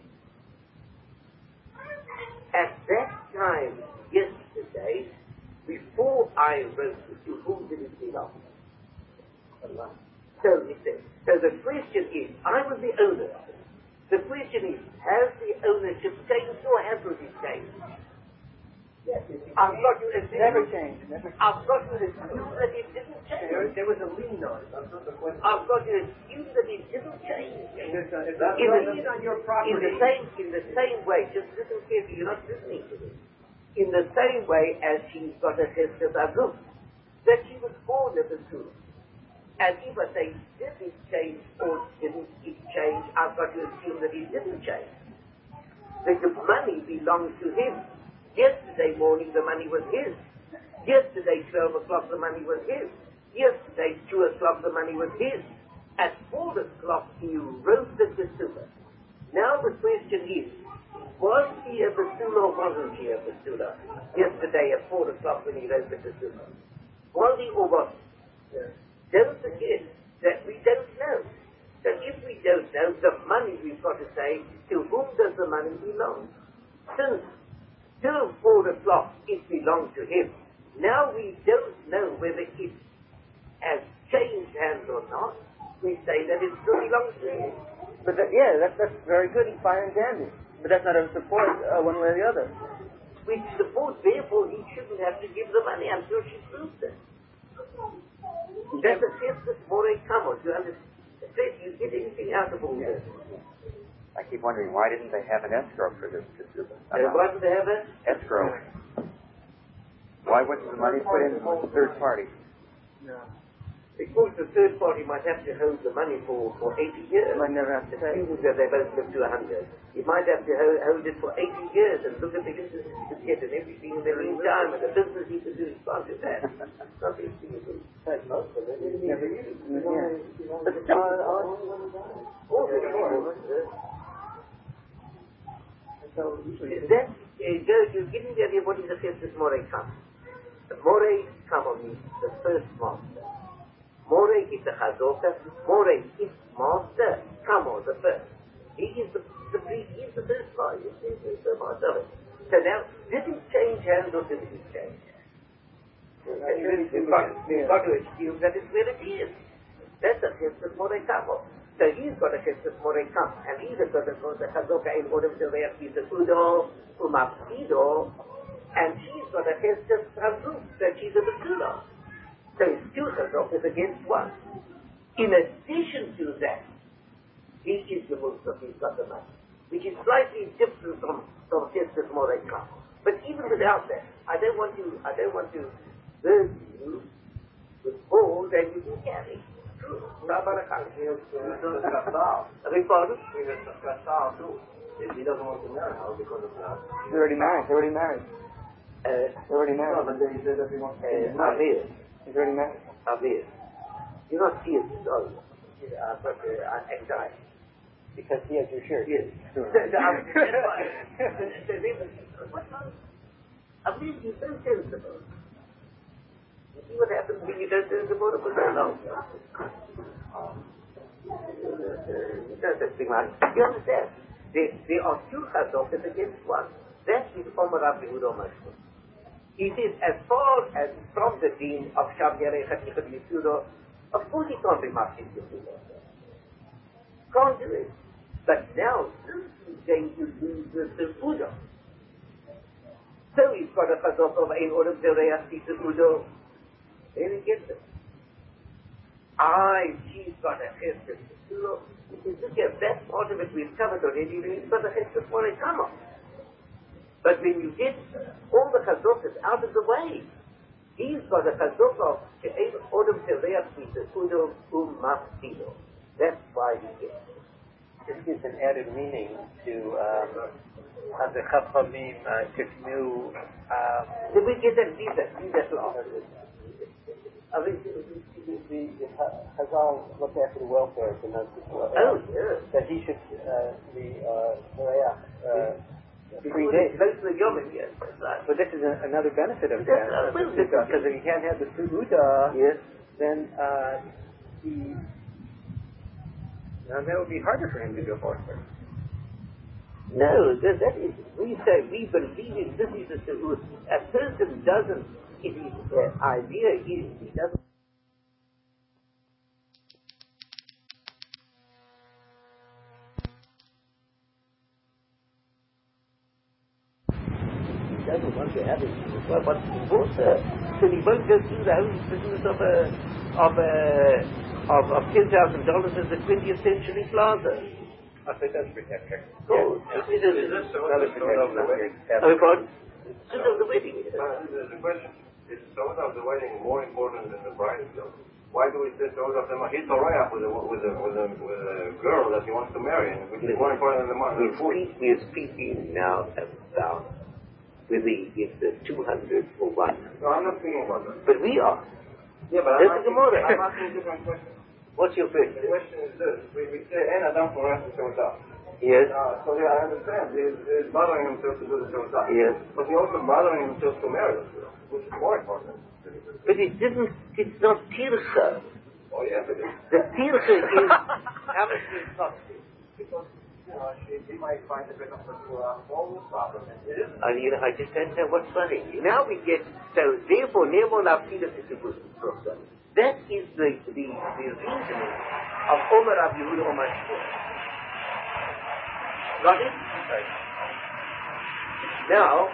At that time, yesterday, before I wrote it, to whom did it belong? Allah. So it says, so the question is, I was the owner of it. The question is, has the ownership changed or hasn't it changed? Yes, I've got you as Never changed. Never. I've got you as that it didn't change. There, there was a lien on it. That's not the question. I've got you as that it didn't change. There's a, if there's In a the, lien on your in property. the same in the same way, just listen carefully, you're not listening to this. In the same way as she's got a chesed aguf, that she was born as a Jew. And if I say, did it change or didn't it change, I've got to assume that it didn't change. That the money belongs to him. Yesterday morning the money was his. Yesterday twelve o'clock the money was his. Yesterday two o'clock the money was his. At four o'clock he wrote the Ketubah. Now the question is, was he a Betula or wasn't he a Betula? Yesterday at four o'clock when he wrote the Ketubah. Was he or wasn't? Yeah. Don't forget that we don't know. So if we don't know, the money we've got to say, to whom does the money belong? Since till four o'clock it belonged to him. Now we don't know whether it has changed hands or not. We say that it still belongs to him. But that, yeah, that's that's very good and fine and dandy. But that's not a support uh, one way or the other. Which supports, therefore, he shouldn't have to give the money until she proves it. That's a chesed Morei Kamo. Do you understand? Do you get anything out of all this? I keep wondering, why didn't they have an escrow for this Ketubah? And why do they have it? Escrow. Why wasn't the money put in with the third party? No. Because the third party might have to hold the money for, for eighty years. Might never have to pay. Assuming that they both live to a hundred. You might have to hold, hold it for eighty years and look at the interest you could get and everything in the meantime and the business you could do is part of that. Nothing to do. That's most of it. Never used. Yeah. But still, all the So that uh, you're getting the idea what is the chesed Morei Kamo. The Morei Kamo means the first master. Morei is the chazokah. Morei is master. Kamo the first. He is the the he is the first master. He is the master of it. So now, did it change hands or did it change? We've got, we've got to assume that it's where it is. That's a Chesed Morekamo. So he's got a Chesed Morekam, and he's got a Chazoka in order to reach the Udo, Umapsido, and she's got a Chesed Chazuk, that she's a Betula. So it's two Chazokas against one. In addition to that, he is the Muslim, he's got the money, which is slightly different from, from Chesed Morekam. But even without that, I don't want to, I don't want to burden you with gold and you can carry. True. Tabarakah. He has Kassar. I beg pardon? He has Kassar too. If he doesn't want to marry her because of that. He's already married. He's already married. Uh, He's already No, married. but then he said that he wants to uh, marry. Amir. He's already married. Amir. You're not serious, are you? Uh, but uh, I'm anxiety. Because he has your shirt. Yes. So, so, I'm, that's why. So they were, what nonsense? Amir, you're so sensible. You see what happens when you don't turn the motor for so long? You don't have big man. You understand? There, there are two chazokas against one. That is Omer Rabbi Yehuda Mashma. He says, as far as from the deen of Shav Yerechat Yichud Yisudo, of course he can't be Mashim Yisudo. Can't do it. But now, this is going to lose the Sefudo. So he's got a chazok of in order to reach the Sefudo. There he gets it. I, she's got a chesed. Look, look at that part of it we've covered already. He's got a chesed for a come on. But when you get all the chazokas out of the way, he's got a chazok of in order to reach the Sefudo umaftido. That's why he gets it. This gives an added meaning to um, the Chachamim uh, Tifnu. Um, Did we get that? Leave that. Leave that last. I mean, the, the, the Chazal look after the welfare of the non-Israel. oh, yeah. That he should uh, be uh, uh, three Because days. it's close to the Yom, yes. That's right. But this is a, another benefit of Yes, that. uh, well, Because if he can't have the Su'uda, Yes. then uh, he. Now that would be harder for him to go forward. No, that, that is, we say, we believe in this is a Su'ud. A person doesn't, if his uh, idea is, he doesn't. He doesn't want to have it. Well, but he wants her. So he won't go through the whole business of a, of a, of, of ten thousand dollars as a twentieth century plaza. I think that's protection. Oh, Yeah. this is a, Is this the Another soda of the wedding? protection. oh, pardon? This is the wedding. Uh, There's a question. Is the soda of the wedding more important than the bride itself? Why do we say soda of the he's alright with a with a with a with a girl that he wants to marry, which is more important than the money? We're, speak, we're speaking now about whether it's the two hundred or one. No, I'm not speaking about that. But we are. Yeah, but That's I'm the asking, Gemara. I'm asking a different question. What's your The question? question is this: we, we say "En Adam for us to soda." Yes. Uh, so yeah, I understand. He's, he's bothering himself to do the soda. Yes. But he's also bothering himself to marry the girl, which is more important. But it didn't, it's not tircha. Oh yes, it is. The tircha is, how much does it cost you? Because you know, she, he might find a bit of a uh, all the problem. It is. I mean, I just don't know what's funny. Now we get, so therefore, Nemo Lapida is a good problem. That is the, the, the reasoning of Omer Rabbi Yehuda Omer Shmuel. Got it? Right. Now,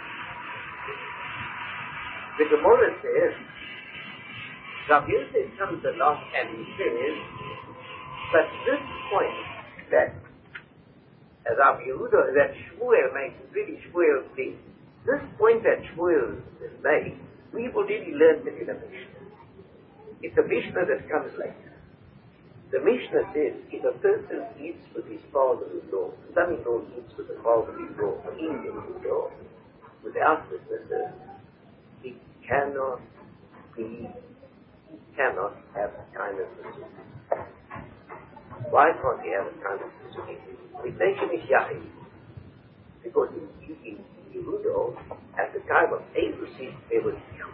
the Gemara says, Rabbi Yosef comes along and he says, but this point that Rabbi Yehuda, that Shmuel makes, really Shmuel thing, this point that Shmuel made, we've already learned it in a Mishnah. It's a Mishnah that comes later. The Mishnah says, if a person eats with his father-in-law, son-in-law eats with the father-in-law, in-law, without witnesses, he cannot be, he cannot have a kind of pursuit. Why can't he have a kind of pursuit? His nation is Yahid. Because in, in Yehuda, at the time of Abraham, there was Yichud.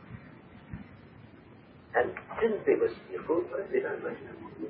And since there was Yichud,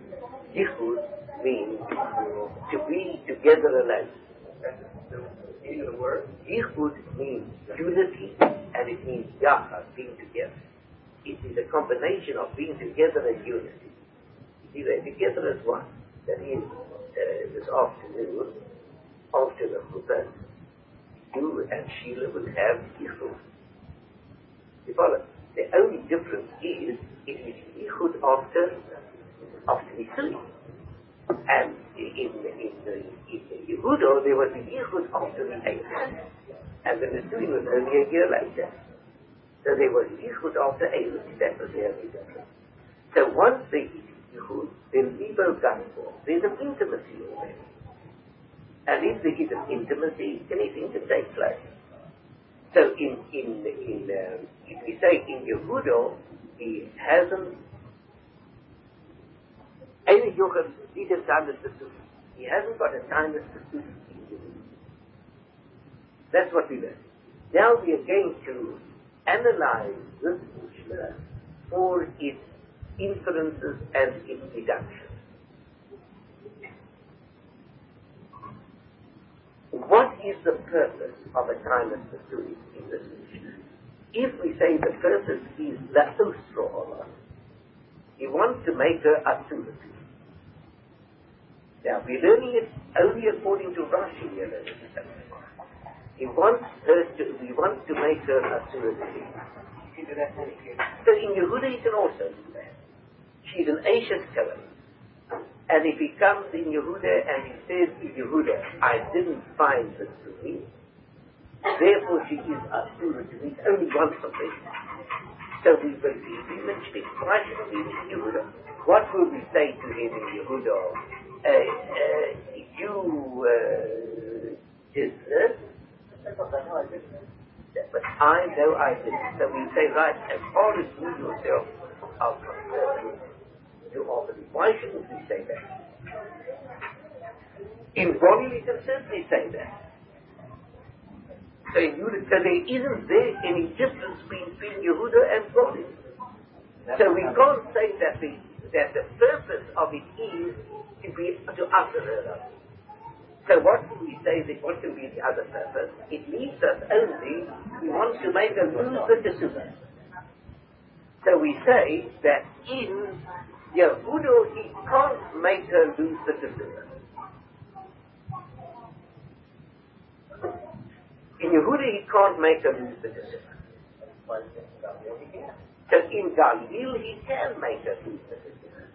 Yichud means to be together alone. meaning of the word? Yichud means unity, and it means yachad, being together. It is a combination of being together and unity. You see, they're together as one. That is, uh, this afternoon, after the chuppah, you and Sheila will have yichud. You follow? The only difference is, it is yichud after, after Nisui. And in, in, the, in the Yehudo, there was the yichud after the Eilut. And the Nisui was only a year later. So there was yichud after Eilut. That was the only difference. So once they eat yichud, then Libo Gaspor, there's an intimacy already. And if there is an intimacy, anything can take place. So in, in, in uh, if we say in Yehudo, he hasn't, any Yochel, he just done the Sassuth. He hasn't got a time of Sassuth. That's what we learn. Now we are going to analyze this Mishnah for its inferences and its deductions. What is the purpose of a time of Sassuth in this Mishnah? If we say the purpose is the Osro, he wants to make her Asura. Now, we're learning it only according to Rashi. We are learning it. He wants her to, he wants to make her Asura. So in Yehuda he can also do that. She's an Ashes Kohen. And if he comes in Yehuda and he says to Yehuda, I didn't find the Suri, therefore she is Asura to me only once of it. So we believe in the Shtik. Why should we believe in Yehuda? What will we say to him in Yehuda? Uh, uh, you uh, did this? But I know I didn't. So we say, right, as far as you yourself are concerned, you offer it. Why shouldn't we say that? In body we can certainly say that. So, in Yehuda, so there isn't there any difference between Yehuda and body. So we can't say that the that the purpose of it is to be to utter her. So what do we say that what can be the other purpose? It leaves us only we want to make her lose the teshuva. So we say that in Yehuda he can't make her lose the teshuva. In Yehuda he can't make her lose the teshuva. So in Galil he can make her lose the teshuva.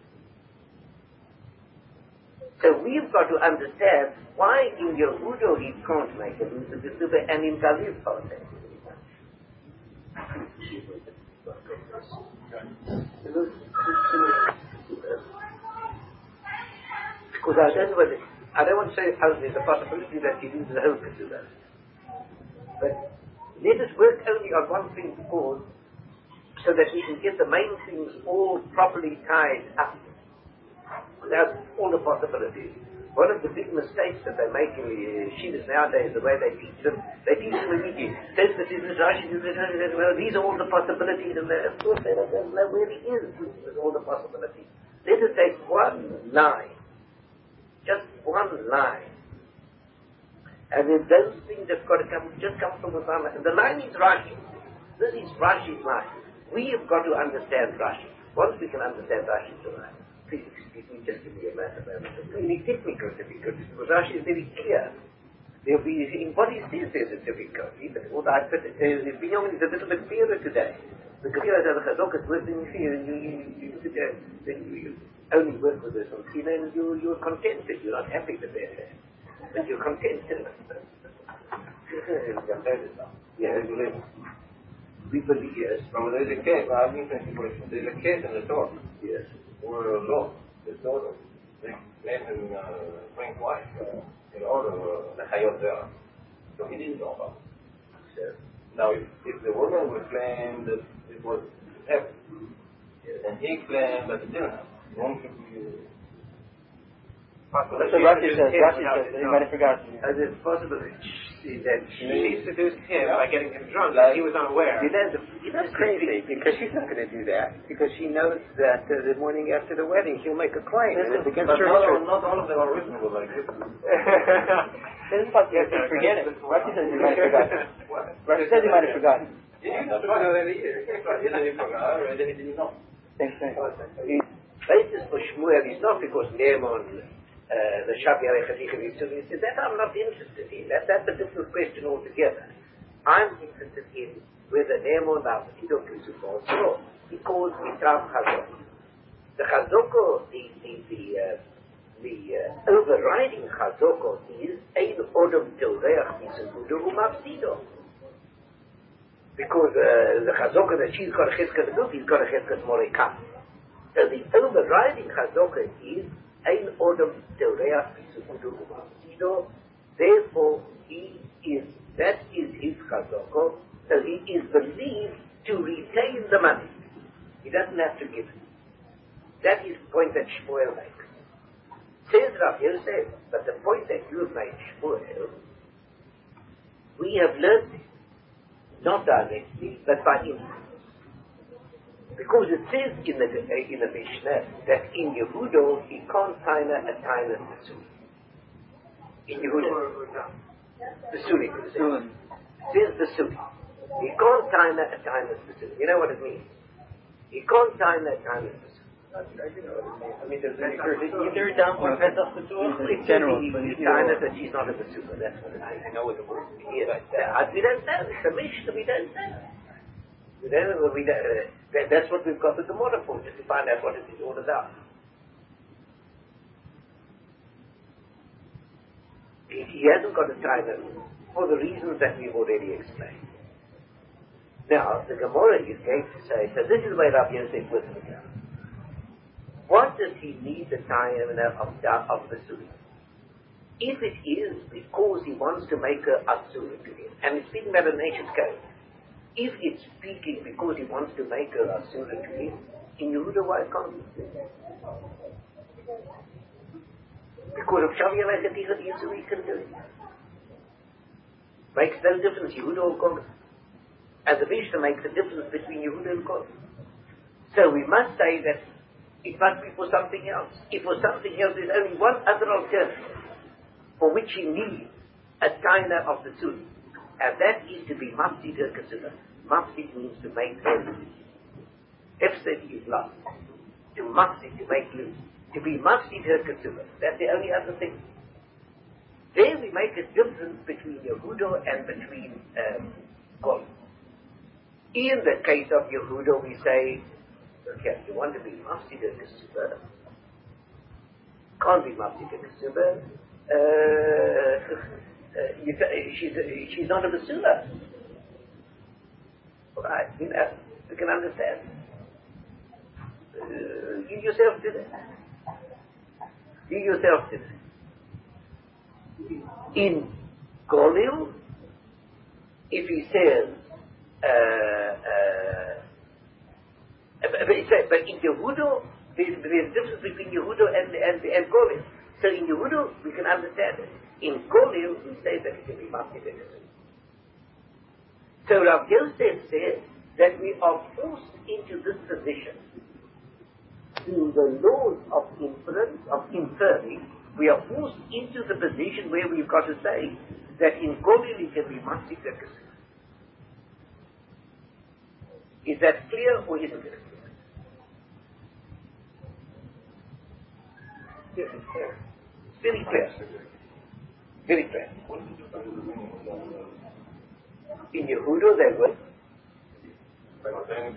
So we've got to understand why in Yehuda he can't make her lose the teshuva and in Galil can't make her lose the teshuva. Because I don't want to, I don't want to say how there's a possibility that he loses the whole teshuva. But let us work only on one thing because so that we can get the main things all properly tied up without all the possibilities. One of the big mistakes that they make in the yeshivas nowadays, the way they teach them, they teach them immediately. Says this is this Rashi, this is this, well, these are all the possibilities, and of course they don't know where it is with all the possibilities. Let us take one line, just one line, and then those things have got to come, just come from within. And the line is Rashi. This is Rashi's line. We have got to understand Rashi. Once we can understand Rashi's line, please excuse me, just give me a matter of it's really difficult to be good. Because Rashi is very clear. There'll be, in what he says there's a difficulty, but what I put, the Binyamin is a little bit clearer today. The clearer that the Chazok is working here, and you, you, you look at that, then you, you only work with this on Sina, and you, you're contented. You're not happy with that. But you're contented. Yeah, we believe, yes. Well, there's a case, I mean, there's a case in the Torah. Yes. Or a law, the Torah. They let him uh, bring wife uh, in order uh, the Hayot there. So he didn't know about it. Yes. Now, if, if the woman would claim that it was heaven, yes. And he claimed that it didn't happen, one could be. That's what Rashi says. Rashi says that he might have forgotten. As it's possible. that she seduced him by getting him drunk, and he was unaware. You know, the, you know, That's crazy, because she's not going to do that, because she knows that uh, the morning after the wedding she'll make a claim, and it's against her interest. Not all of them are reasonable like this. This is what you forget it. Rashi says you might have forgotten. Rashi says you might have forgotten. You don't know that either. Either you forgot or either you didn't know. Thanks, thanks. Basis for Shmuel is not because Naaman, uh, the Shabi Arechadich and Yisrael, he said, that I'm not interested in. That, that's a different question altogether. I'm interested in whether Naaman now Sidok is also because we have Chazoko. The Chazoko, the, the, the, uh, the uh, overriding Chazoko is Ein Odom Tilreach Yisudu Umafsido. Because uh, the Chazoko that she's got a Chizka to do, he's got a Chizka to Morikah. So the overriding chazaka is ein odom tereach b'sukudu u'ma'asido. Therefore, he is that is his chazaka. So he is believed to retain the money. He doesn't have to give it. That is the point that Shmuel makes. Says Rav Yosef, but the point that you have made, Shmuel, we have learned it, not directly, but by inference. Because it says in the uh, in the Mishnah that in Yehudo he can't taina a taina Suri. In Yehudo, the Suri. It says the Suri. He can't taina a taina Suri. You know what it means? He can't taina a taina Suri. I mean, does it occur to either down or Pesach Pesach? In general, he taina that she's not a Pesach. That's what it means. I know what the word Yes, uh, we don't know. It's a Mishnah. We don't know. We don't, we don't, uh, that, that's what we've got the Gemara for, just to find out what it is all about. He, he hasn't got a time for the reasons that we've already explained. Now, the Gemara is going to say, so this is where Rav Yosef was here. What does he need the time of, of the Suri? If it is because he wants to make a Asuri to him, and he's speaking about a nation's code, if it's speaking because he wants to make a Asura to him, in Yehuda, why can't he? Because of Shavi Alechadich Yisrael, he can do it. Makes no difference, Yehuda or Kol. And the Mishnah makes a difference between Yehuda and Kol. So we must say that it must be for something else. If for something else, there's only one other alternative for which he needs a taina of the Suri. And that is to be Mafsid Kasura. Mafsid means to make loose. Hefsed is lost. To Mafsid, to make loose. To be Mafsid Kasura. That's the only other thing. There we make a difference between Yehudo and between um, Kol. In the case of Yehudo, we say, okay, you want to be Mafsid Kasura. Can't be Mafsid Kasura. Uh, Uh, you, she's, she's not a Basula. Right? You know, you can understand. Uh, you yourself did it. You yourself did it. In Golil, if he says, uh, uh, but, but in Yehudo, there's, there's a difference between Yehudo and, and, and Golil. So in Yehudo, we can understand it. In Golil, we say that it can be Mafsid. So Rav Yosef says that we are forced into this position. In the laws of inference, of inferring, we are forced into the position where we've got to say that in Golil it can be Mafsid. Is that clear or isn't it clear? Yes, it's clear. It's very clear. Very clear. In Yehudo there was, but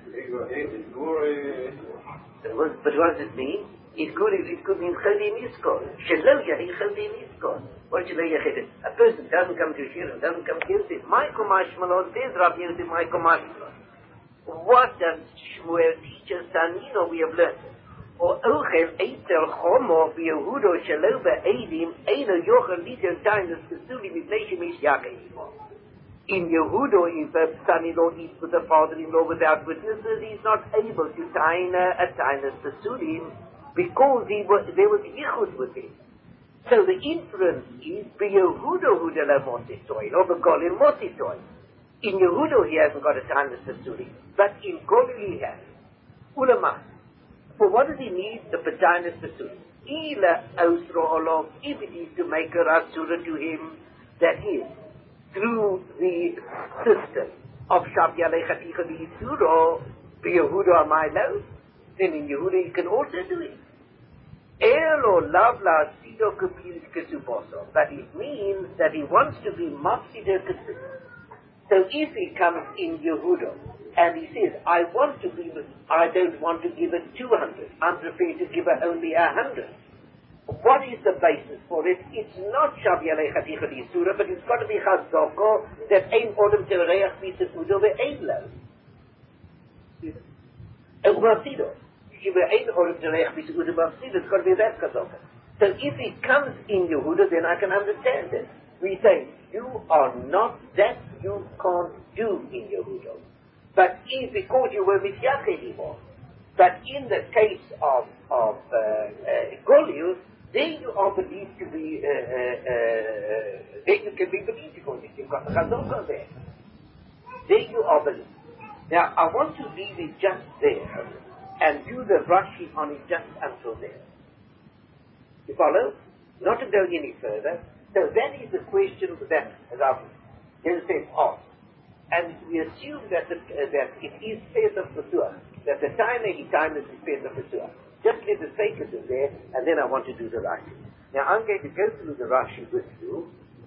what does it mean? It could, it could mean Chali Niskon. Shelo Yahi Chali Niskon. What should I say? A person doesn't come to Shir and doesn't come to Yosef. Michael Mashmalon says Rav Yosef Michael Mashmalon. What does Shmuel teach us? Tanino, we have learned. Or Ochel Eitel Chomo Yehudo Shelo Be'edim Eino Yochel Lider Tainus Kesuli Mipnei Shemish Yaakov. In Yehudo, if a son-in-law eats with a father-in-law without witnesses, he's not able to taina a tainus Kesulim because he was, there was yichud with him. So the inference is, Yehuda Huda la Mositoy, or Begolil Mositoy. In Yehuda he hasn't got a Tainus Pesulim, but in Golil he has. Ulama. For what does he need the Tainus Pesulim? Ila Ausro Olov, if it is to make a Rasura to him, that is, through the system of Shabya Lechaticha the Isuro, Yehuda Amailo, then in Yehuda he can also do it. Elo lavla sido kupil kesuboso. But it means that he wants to be mafsido kesu. So if he comes in Yehuda and he says, I want to be, I don't want to give it two hundred. I'm prepared to give it only a hundred. What is the basis for it? It's not Shabya Lechaticha Yisura, but it's got to be Chazoko that ain't Odom Tereach Mitzvah ve ain't low. Mafsido. If it ain't Odom Tereach Mitzvah Mafsido, it's got to be that Chazoko. So if he comes in Yehuda, then I can understand it. We say, you are not, that you can't do in Yehuda. But if, because you were Mitzvah anymore, but in the case of, of uh, uh, Goliath, then you are believed to be, uh, uh, uh, then you can be believed because you've got the Chazaka there. Then you are believed. Now, I want to leave it just there and do the Rashi on it just until there. You follow? Not to go any further. So that is the question that Rav Yosef asked. And we assume that, the, uh, that it is Pesach Pesach, that the time he time is Pesach Pesach. Just let the sake of it there, and then I want to do the Rashi. Now I'm going to go through the Rashi with you.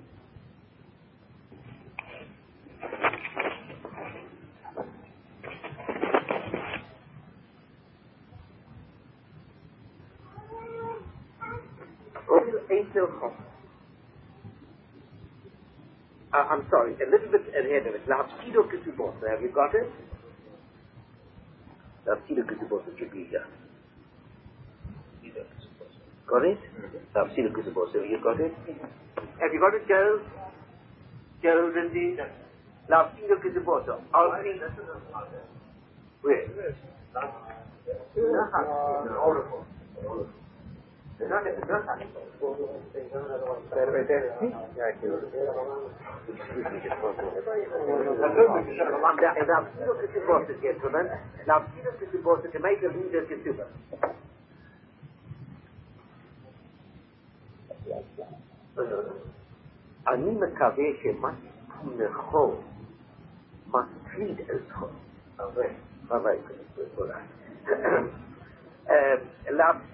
Uh, I'm sorry, a little bit ahead of it. Lahapsido Kisubosa, have you got it? Lahapsido Kisubosa should be here. Got it? Lahapsido Kisubosa, have you got it? Have you got it, Gerald? Gerald indeed? Lahapsido Kisubosa. I'll see. Where? It's not, it's not right there. Now, Pseudo Kisibosa, gentlemen. Now, Pseudo Kisibosa, to make a leader Kisuba. אני מקווה שמצפונכו מטריד אתכם. הרי, הרי, להפסיד